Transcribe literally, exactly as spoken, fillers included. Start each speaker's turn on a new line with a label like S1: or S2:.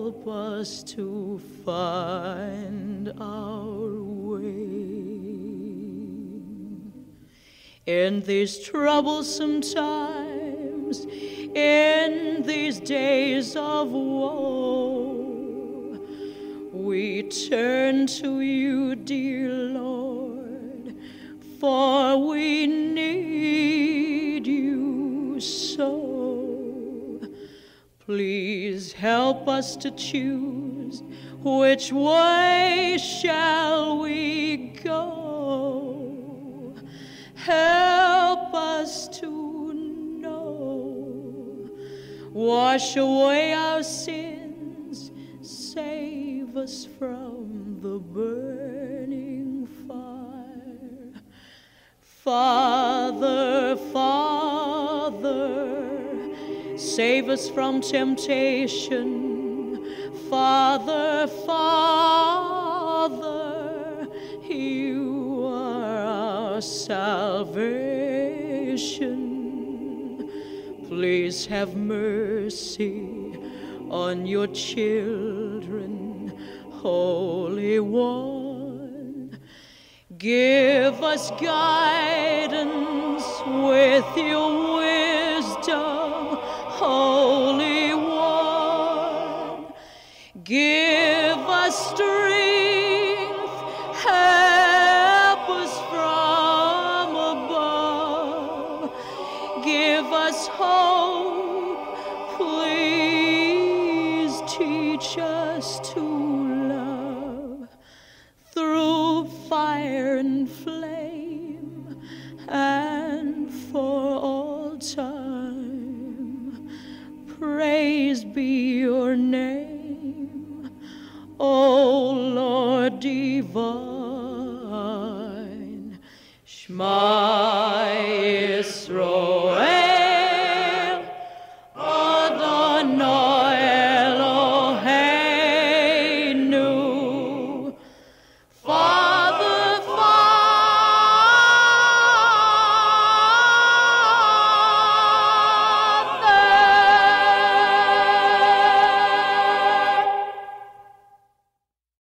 S1: help us to find our way. In these troublesome times, in these days of woe, we turn to you, dear Lord, for we need you so. Please help us to choose which way shall we go. Help us to know. Wash away our sins. Save us from the burning fire. Father, Father, save us from temptation. Father, Father, you are our salvation. Please have mercy on your children, Holy One. Give us guidance with your wisdom, Holy One. Give us strength, help us from above. Give us hope, please teach us to love through fire and flame and for all time. Praise be your name, O Lord divine. Shema